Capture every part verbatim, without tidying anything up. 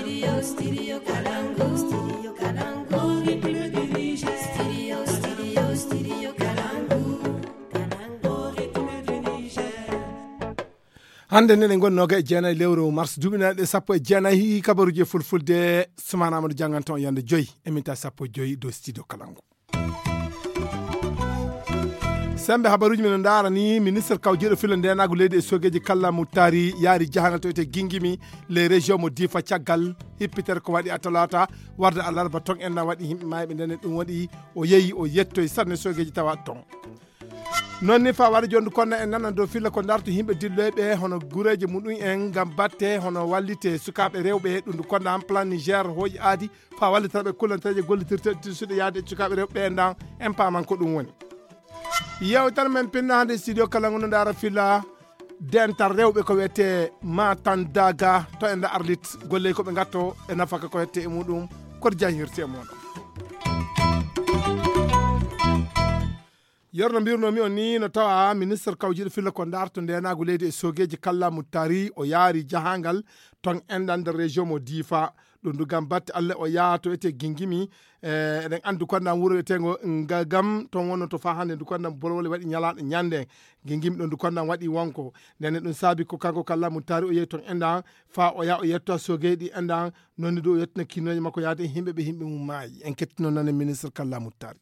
Studio, studio Kalangu. Studio Kalangu. Ritme du Niger. Studio, studio, studio Kalangu. Kalangu. Ritme du Niger. hande nene gonnoga e jeenayi lewru mars duɓinaɗe sappo e jeenayi kabaruji fulfulde Soumana Amadou Dianganton yande joyyi éminta sappo e joyyi do studio Kalangu. sembe habaruji men dara ni ministre kawjeɗo filo ndenago leydi e sogueji kalla muttari yaari jahangal to ete gingimi les régions mo difa caggal hippitere ko waɗi atalata warde alarba ton enna waɗi himɓe mayɓe ndene ɗum waɗi o yeeyi o yettoye sanne sogueji tawa ton non ni fa waɗa jonde kono en nanan dow filla ko darto yimɓe dilloɓe hono guureji muɗum en gam batte hono wallite sukaɓe rewɓe ɗum konno en plan Niger hooƴi aadi fa wallitaɓe kullantaje gollitirte suuɗe yaade e sukaɓe rewɓe en dan en paman ko ɗum woni yewtere men pinna hande studio Kalangu no dara filla dental rewɓe ko wiyete Matandaga to en da arlit golle ko ɓe gatto e nafaka ko wiyete e muɗum koto jahirte e moɗon yorno mbirnomi on ni no tawa ministre kawjiɗo filla ko darto ndenago leydi e sogueji kalla muttari o yaari jahangal ton endande région mo difa ɗum du gam batte Allah o yaato ete gingimi eɗen andi kondam wuuro wiyetego gam ton wonno to fa hande ndu kondam bolwole waɗi ñalaɗo ñande gingimi ɗon ndu kondam waɗi wonko nene ɗum saabi ko kanko kalla muttari o yeeyi ton endan fa o ya o yetto sogueɗi endan nonni do o yettina kinnoje makko yaade himɓeɓe himɓe mum maayi en kettino nane ministre kalla muttari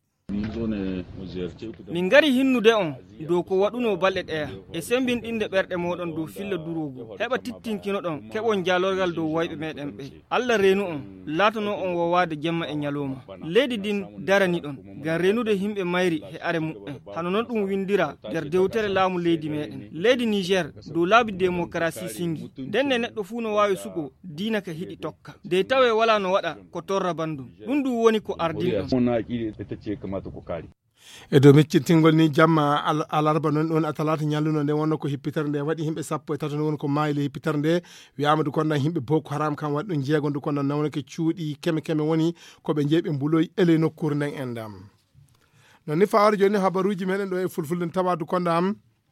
min gari hinnude on dow ko waɗuno balɗe ɗeya e sembinɗinde ɓerɗe moɗon dow filla durogu heɓa tittinkino ɗon keɓon jalorgal dow wayɓe meɗen ɓe Allah reenu on laatono on wowade jemma e ñalowma leydi din darani ɗon ngam renude himɓe mayri he are muɓɓen hano noon ɗum windira nder dewtere laamu leydi meɗen leydi Niger dow laabi démocratie singi ndenne neɗɗo fuu no wawi suɓo diina ka hiɗi tokka de tawe wala no waɗa ko torra bandum ɗum du woni ko ardinɗon e dow meccintingol ni jamma alarba noon ɗon atalata ñalluno nde wonno ko hippitere nde waɗi himɓe sappo e tato nde woni ko maayile hippitere nde wiyama du konnan himɓe Boko Haram kam waɗi ɗum jeego ndu konnan nawnake cuuɗi keme keme woni koɓe jeeɓe mbuloyi ele nokkure nden endam non ni fawara joni habaruji meɗen ɗo e fulfulde tawa du kondam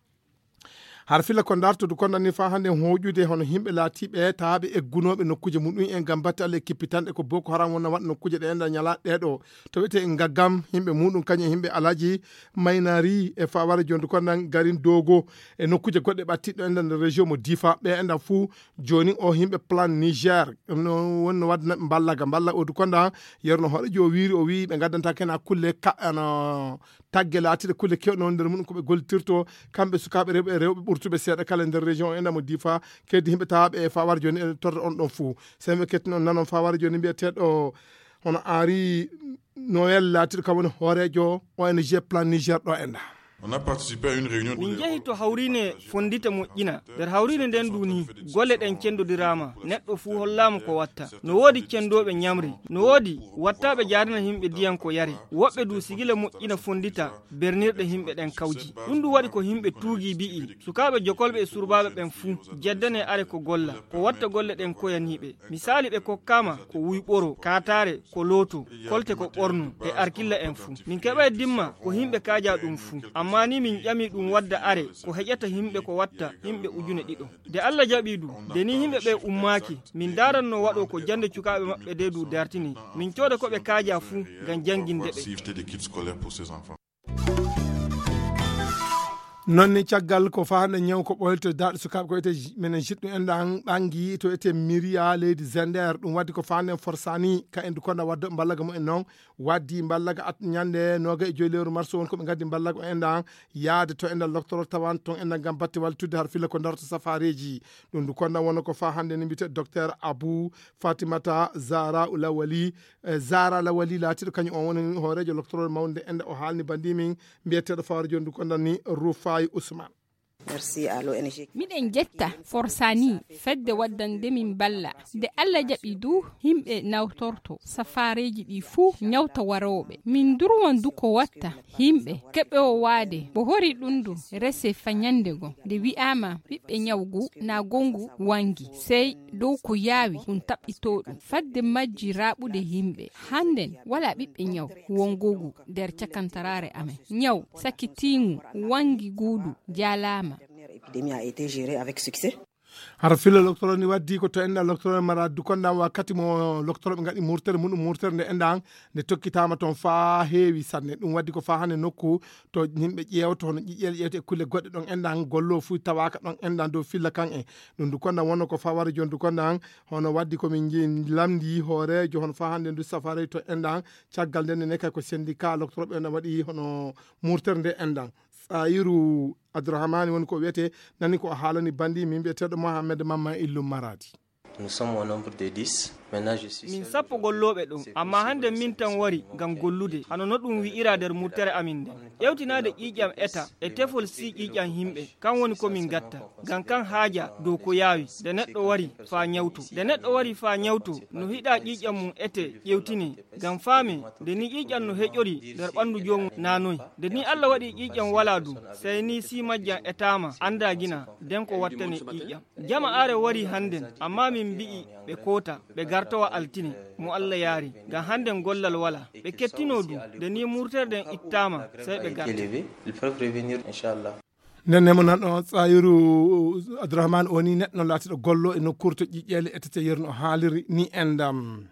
har filla ko darto du konnan ni fa hande hoƴude hono himɓe laatiɓe taaɓe eggunoɓe nokkuje muɗum en gam batte Allah kippitanɗe ko Boko Haram wonna waɗa nokkuje ɗe enda ñala ɗeɗo to wiyete en gaggam himɓe muɗum kañum himɓe alaji maynari e fawara joni du konnan garin dogo e nokkuje goɗɗe ɓattiɗo enda nde région mo difa ɓe enda fou joni o himɓe plan Niger no wonno wadde naɓe ballaga balla o du konda yerno hoɗoji o wiiri o wi ɓe gaddanta kena kulle ka ano tagge laatiɗe kulle kewɗe noon nder muɗum koɓe gollitirto kamɓe sukaɓe rewɓe e rewɓe ɓurtuɓe seeɗa kala nder région enda mo difa keddi himɓe tawaɓe e fawara joni e torre on ɗon fou sembe kettino nanon fawara joni mbiyeteɗo hono Henri Noël laatiɗo kam woni hoorejo O N G plan Niger ɗo enda On a participé à une réunion. min jehi to hawrine fondita moƴƴina nder hawrine nden duni golle ɗen cendodirama neɗɗo fuu hollama ko watta no woodi cendoɓe ñamri no woodi wattaɓe jarina himɓe diyan ko yare woɓɓe du sigila moƴƴina fondita bernirɗe himɓe ɗen kawji ɗum du waɗi ko himɓe tuugi bi'i sukaɓe jokolɓe e surbaɓe ɓen fuu jeddane are ko golla ko watta golle ɗen koyaniɓe misali ɓe kokkama ko wuyɓoro katare ko looto kolte ko ɓornu e arkilla en fuu min keɓa dimma ko himɓe kaja ɗum fuu amma ni min ƴami ɗum wadda are ko heƴata himɓe ko watta himɓe ujune ɗiɗo de Allah jaɓi du de ni himɓe ɓe ummaki min daranno waɗo ko jande cukaɓe maɓɓe de du dartini min cooda koɓe kaaja fuu ngam janginde ɓe nonni caggal ko fahande ñaw ko ɓoylto daɗo sukaɓe ko wiyete minen jiɗɗum enɗan ɓangi to wiyete Miria leydi Zender ɗum waddi ko fahande forsani ka endu konda wadde ballaga mumen noon waddi ballaga at ñande noga e joyi lewru mars won koɓe gaddi ballaga o enɗan yaade to enɗan loctoro tawan ton enɗan gam batte waltude har filla ko darto safareji ɗum ndu konda wonno ko fahande ni mbiyete docteur Abou Fatimata Zara Lawali eh, Zara Lawali laatiɗo kañum on woni hoorejo loctoro mawde enda o haalni bandimin mbiyeteɗo fawara joni ndu konda ni Rufa Ousmane. Merci à l'O N G. Miɗen jetta forsani fedde waddande min balla de Allah jaɓi du himɓe nawtorto safareji ɗi fuu ñawta waroɓe min durwan du ko watta himɓe keɓe o waade bo hori ɗum du rese fanyande go de wi'ama ɓiɓɓe ñawgu na gongu wangi sey dow ko yaawi ɗum taɓɓito ɗum fadde majji raɓude himɓe handen wala ɓiɓɓe ñaw wongogu nder cakantarare amen ñaw sakkitingu wangi guudu jalama. L'épidémie a été gérée avec succès. har fila docteur ni waddi ko to enda docteur mara du konda wakkati mo docteur be ngadi murtere mun murtere ne enda ne tokkitama ton fa heewi sanne dum waddi ko fa hande nokku to yimbe ƴewto no ƴiƴel ƴewte kulle godde don enda gollo fu tawaka don enda do filla kan e dum du konda wonno ko fa wara jon du konda hono waddi ko min ji lamdi hoorejo hon fa hande du safare to enda caggal den ne kay ko syndicat docteur be na wadi hono murtere de enda Sayiru Abdourahmane woni ko wiyete nani ko haalani bandi min biyeteɗo Mohamed Mamma Illu Maradi. Nous sommes au nombre de dix. Maintenant je suis min sappo golloɓe ɗum amma hande min tan wari gam gollude hano no ɗum wi'ira nder murtere amin nde ƴewtinade ƴiƴam eta e tefol si ƴiƴam himɓe kan woni komin gatta gam kan haaja dow ko yaawi nde neɗɗo wari fa ñawtu nde neɗɗo wari fa ñawtu no hiɗa ƴiƴam mum ete ƴewtini gam faami nde ni ƴiƴam no heƴƴori nder ɓandu jomum nanoyi nde ni Allah waɗi ƴiƴam wala du sey ni si majjam etama anda gina nden ko wattane ƴiƴam jama are wari handen amma min mbi'i ɓe kota ɓe gartowa altine mo Allah yaari gam hande gollal wala ɓe kettino du de ni murterden ittama sey ɓe garta nden nemo nanɗo Sayiru Abdourahmane oni neɗɗo laatiɗo gollo e nokkuure to ƴiƴƴele etete yerno haaliri ni endam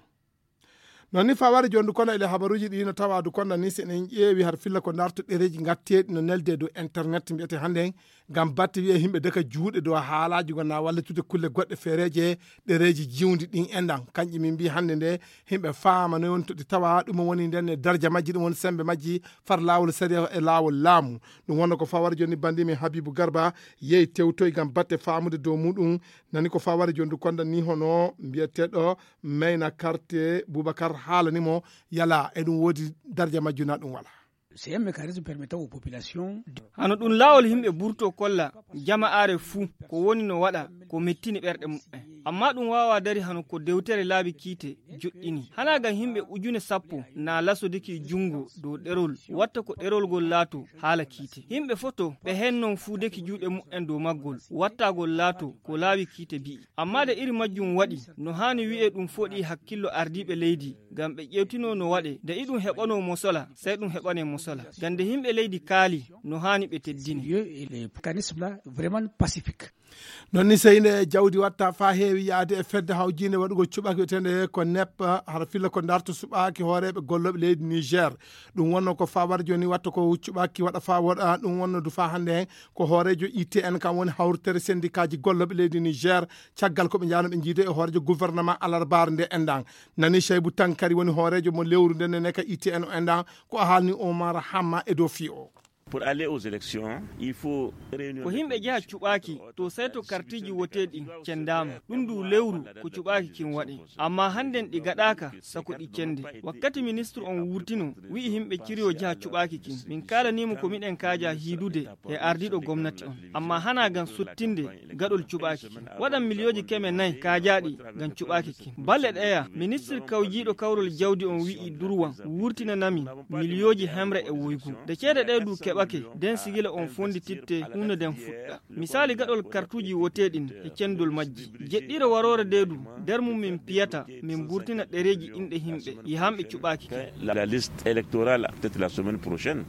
non ni fa wari jondu kono ele habaruji ɗi no tawa du konda ni sen en ƴeewi har filla ko darto ɗereji gatteɗi no nelde do internet mbiyete hande gam batte wiye himɓe deka juuɗe dow haalaji gona wallutude kulle goɗɗe feereje ɗereji jiwdi ɗin enɗan kanƴi min mbi hande nde himɓe faama no woni to ɗi tawa ɗum woni nden e darja majji ɗum woni sembe majji far lawol saria e lawol laamu ɗum wonno ko fa wari joni bandimi Habibou Garba yeyi tewtoy gam batte famude dow muɗum nani ko fa wari jondu konda ni hono mbiyeteɗo Mayna Karte Boubacar haalanimo yala eɗum woodi darja majjuna ɗum wala c'est un mécanisme permettant aux populations hano ɗum laawol himɓe burto kolla jama'are fuu ko woni no waɗa ko mettini ɓerɗe muɓɓe amma ɗum wawa dari hano ko dewtere laabi kiite joɗɗini hana gam himɓe ujune sappo na lasodiki jungo dow ɗerol watta ko ɗerol gol laato haala kiite himɓe foto ɓe hen non fuudeki juuɗe mu'en dow maggol wattagol laato ko laabi kiite bi'i amma de iri majjum waɗi no hani wi'e ɗum foɗi hakkillo ardiɓe leydi gam ɓe ƴewtino no waɗe de iɗum heɓano mo sola sey ɗum heɓane mo sola gande himɓe leydi kaali no hani ɓe teddini les mécanismes là vraiment pacifique non ni seyne jawdi watta fa heewi yaade e fedde hawjinde waɗugo cuɓaki wiyetende ko neppa hara filla ko darto suɓaki hooreɓe golloɓe leydi Niger ɗum wonno ko fa war joni watta ko cuɓaki waɗa fa waɗa ɗum wonno du fa hande hen ko hoorejo I T N kam woni hawrutere syndicat ji golloɓe leydi Niger caggal koɓe jano ɓe jiide e hoorejo gouvernement alarbar nde endan nani Cheibou Tankari woni hoorejo mo lewru nde nene ka I T N o endan ko a haalni Omar Hamma e dow fi o pour aller aux élections il faut ko himɓe jaha cuɓaki to sey to kartiji woteɗi cendama ɗum du lewru ko cuɓaki kin waɗe amma hannden ɗi gaɗaka sako ɗi cende wakkati ministre on wurtino wi'i himɓe ciriyo jaha cuɓaki kin min kalanimo ko miɗen kaja hiidude e ardiɗo gomnati on amma hana gam sottinde gaɗol cuɓaki kin waɗan milioji keme nayyi kajaɗi gam cuɓaki kin balle ɗeya ministre kawjiɗo kawrol jawdi on wi'i durwan wurtinanami milioji hemre e woygu de ceede ɗe du keɓake den sigila on fondi titte hunde den fuɗɗa misali gaɗol kartuji woteɗin e cendol majji jeɗɗire warore dedu nder mum min piyata min burtina ɗereji inɗe himɓe yi hamɓe cuɓaki la liste électorale peut-être la semaine prochaine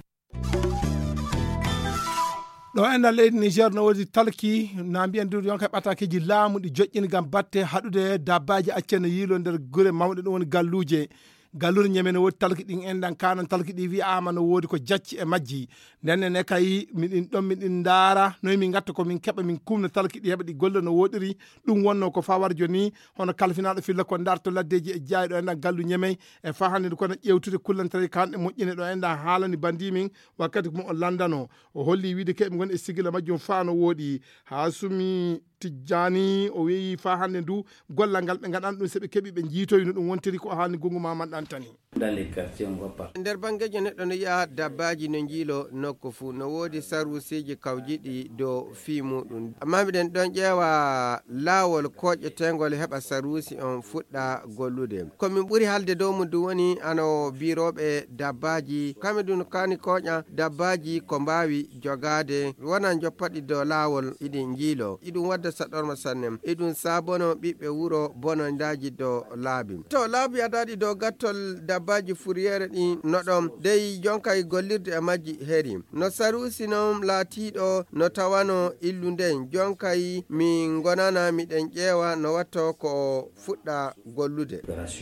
ɗo endal leydi Niger no woodi talki na mbiyen du yonka ɓatakeji laamu ɗi joƴƴini gam batte haɗude dabbaji accene yiilo nder guure mawɗe ɗum woni galluje gallure ñeme no woodi talki ɗin endan kanon talki ɗi wiyama no woodi ko jacci e majji nden ne kay miɗin ɗon miɗin daara noyi min gatta ko min keɓa min kumna talki ɗi heɓa ɗi golle no woɗiri ɗum wonno ko fa war joni hono kalfinaɗo filla ko darto laddeji e jaayi ɗo endan gallu ñemey e fa hande kono ƴewtude kullantere kanɗe moƴƴine ɗo endan haalani bandimin wakkati mo o landano o holli wiide keɓe gon e sigila majjum fa no woɗi ha sumi Tijjani o wi fa hande ndu gollal ngal ɓe gaɗan ɗum seɓe keeɓi ɓe jiitoyi no ɗum wontiri ko hani gongu maman ɗantani nder bangeje neɗɗo no yiya dabbaji no jiilo nokku fuu no woodi sarwusiji kawjiɗi dow fii muɗum amma miɗen ɗon ƴeewa laawol koƴetengol heɓa sarwusi on fuɗɗa gollude komin ɓuri haalde dow mum du woni ano biroɓe dabbaji kamɓe ɗum kani koƴa dabbaji ko mbawi jogade wonan joppaɗi dow laawol iɗin jiilo iɗum wadda saɗorma sanne iɗum sabono ɓiɓɓe wuro bonondaji dow laabi to laabi adaɗi dow gattol gollal dabbaji fourriére ɗi noɗon dey jonka e gollirde e majji heeri no sarusi noon laatiɗo no tawano illu nden jonkay min gonana miɗen ƴeewa no watto ko fuɗɗa gollude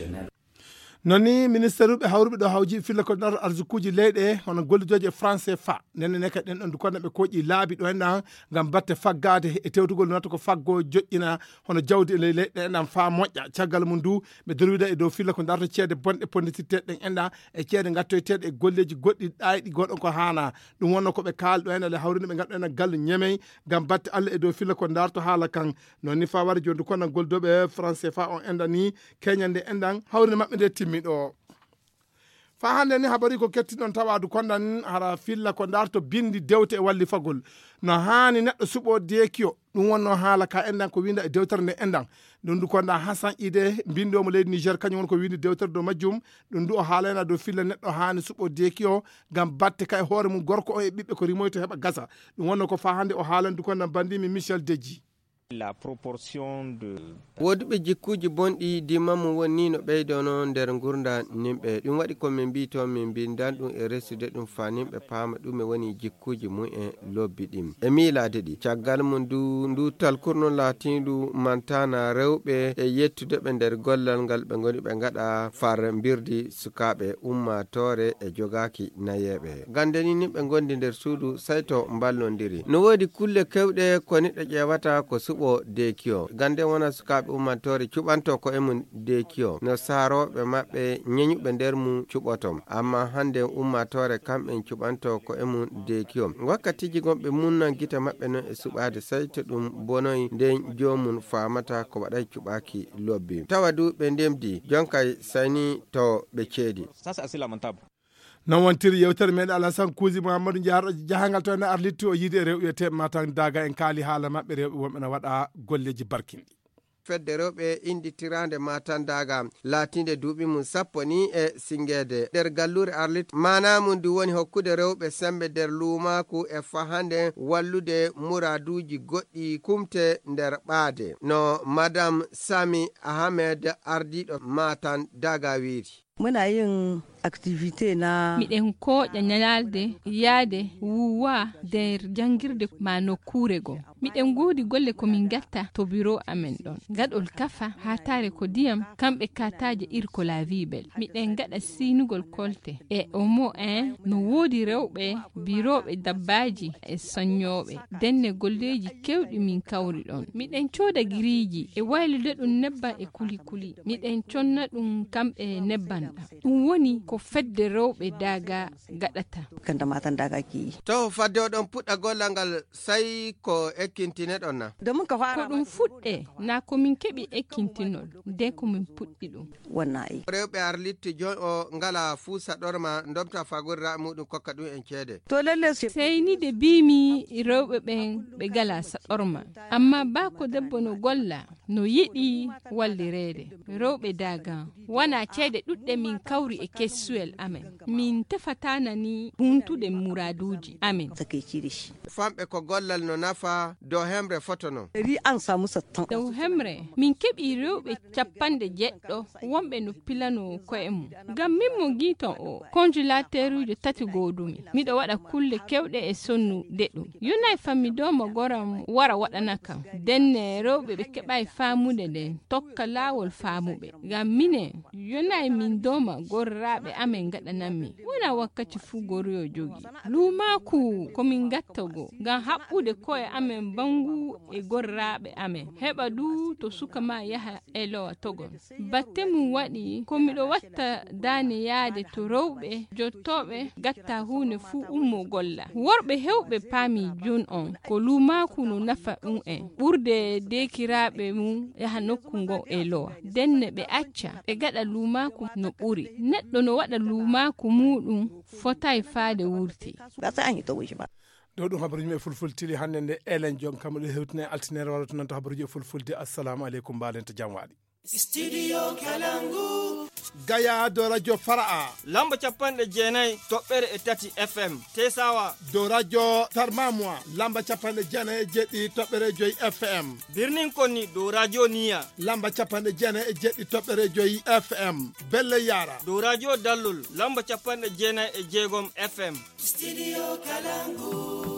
noni ministére uɓe hawruɓe ɗo hawji filla ko ɗar arsukuji leyɗe hono gollidoje français fa nenne ne kadi ɗen ɗon dukonne ɓe koƴi laabi ɗo henna gam batte faggade e tewtugol natta ko faggo joƴƴina hono jawdi e leyɗe enɗan fa moƴƴa caggal mum du ɓe dorwida e dow filla ko darto ceede bonɗe ponditirteɗe ɗen enɗa e ceede gattoyteɗe e golleji goɗɗi ɗayɗi goɗɗon ko hana ɗum wonno koɓe kalɗo hen ale hawrinde ɓe gadɗo hen gallo ñemey gam batte Allah e dow filla ko darto haala kan nonni fa wari joni dukonne goldoɓe français fa on enɗan ni keñande enɗan hawrinde mabɓe nde timmi ɗo fa hande ni habari ko kettiɗon tawadu kondan hara filla ko darto bindi dewte e walli fagol no hani neɗɗo suɓo dekiyo ɗum wonno haala ka endan ko winda e dewtere nde endan ɗum du konda Hassan Ide bindomo leydi Niger kañum won ko windi dewtere do majjum ɗum du o haalena dow filla neɗɗo hani suɓo dekiyo gam batte kay hoore mum gorko o e ɓiɓɓe ko rimoyto heɓa gasa ɗum wonno ko fa hande o haalan du kondan bandimi Michel Deji la proportion de woduɓe jikkuji bonɗi dimamu woni no ɓeydono nder gurda nimɓe ɗum waɗi komin mbi to min mbindan ɗum e resude ɗum fa nimɓe paama ɗum e woni jikkuji mum e lobbi ɗin e miilade ɗi caggal mum du ndu talkurno laatiɗu mantana rewɓe e yettude ɓe nder gollal ngal ɓe goni ɓe gaɗa far mbirdi sukaɓe ummatore e jogaki nayeɓe gandeni nimɓe gondi nder suudu sayto mballodiri no woodi kulle kewɗe ko neɗɗo ƴewata ko suɓo dekiyo gande wona sukaɓe ummatore cuɓanto ko emum dekiyo no saaroɓe maɓɓe ñeñuɓe nder mum cuɓotom amma hande ummatore kamɓe cuɓanto ko emum dekiyo wakkatiji gonɓe munna guita maɓɓe noon e suɓade say to ɗum bonoyi nden jomum famata ko waɗay cuɓaki lobbi tawa du ɓe ndemdi jonkay sayni to ɓe ceedi non wontiri yewtere meɗen Alassane Kousi Mouhamadou Diarɗo jahangal to ene arlitti o yiide e rewɓe te matan daga en kaali haala maɓɓe rewɓe wonɓe ne waɗa golleji barkinɗi fedde rewɓe inditirande matan daga latinde duuɓi mum sappo ni e singede nder gallure arlit manamum du woni hokkude rewɓe sembe nder luumaku e fahande wallude muraduji goɗɗi kumte nder ɓaade no madame Sami Ahmed ardiɗo matan daga wiiri muna yin activité na miɗen koƴa ñalalde yaade wuwa nder jangirde ma nokkure go miɗen godi golle komin gatta to bureau amen ɗon gaɗol kafa ha tare ko diyam kamɓe kataje irkolavibel miɗen gaɗa sinugol kolte e omo en no woodi rewɓe biroɓe dabbaji e soññoɓe denne golleji kewɗi min kawri ɗon miɗen coda giriji e waylude ɗum nebban e kuli kuli miɗen conna ɗum kamɓe nebban ɗum woni ko fedde rewɓe daga gaɗata kanda matan daga ki to fadde o ɗon puɗɗa gollal ngal sai ko ekkintine ɗon na ko ɗum fuɗɗe na komin keɓi ekkintinol nde komin puɗɗi ɗum wonnayi rewɓe arlitti jon o ngala fuu saɗorma domta fagorra muɗum kokka ɗum en ceede to lalle seyni de bimi rewɓe ɓen ɓe gala saɗorma amma ba ko debbo no golla no yiɗi wallirede rewɓe daga wona ceede ɗuɗɗe min kawri e kessuel amen min tefatana ni huntude muraduji amen famɓe ko gollal no nafa dow hemre fotono ri an samu sattan dow hemre min keɓi rewɓe capanɗe jeɗɗo wonɓe no pilano koye mum ngam min mo guiton o congélateur uji tati godumi miɗo waɗa kulle kewɗe e sonnude ɗum yonay fammi doma goram wara waɗana kam denne rewɓe ɓe keɓay famude nden tokka lawol famuɓe ngam mine yonay min doma gorraɓe amen gaɗanammi wona wakkati fuu goroyo jogi lumaku komin gattago ngam haɓɓude koye amen bangu e gorraɓe amen heɓa du to suka ma yaha e lowa togon batte mum waɗi komiɗo watta dane yaade to rewɓe jottoɓe gatta hunde fuu ummo golla worɓe hewɓe paami jun on ko lumaku no nafa ɗum en ɓurde dekiraɓe mum yaha nokku ngo e lowa denne ɓe acca ɓe gaɗa lumaku no ɓuri neɗɗo no waɗa lumaku muɗum fotay faade wurti ɗo ɗum habaruji me fulfultili hannde nde elen jon kam ɗo hewtine altinere walla to nanta habaruji e fulfulde assalamu aleykum mbalen to jam waɗi Studio Kalangu. Gaya do radio Fara'a lamba capanɗe jeenayi toɓɓere e tati F M Tesawa do radio Tarmamwa lamba capanɗe jeenayi e jeɗɗi toɓɓere joyi F M Birnin Konni do radio Niya lamba capanɗe jeenayi e jeɗɗi toɓɓere joyi F M Belle Yara do radio Dallol lamba capanɗe jeenayi e jeegom F M Studio Kalangu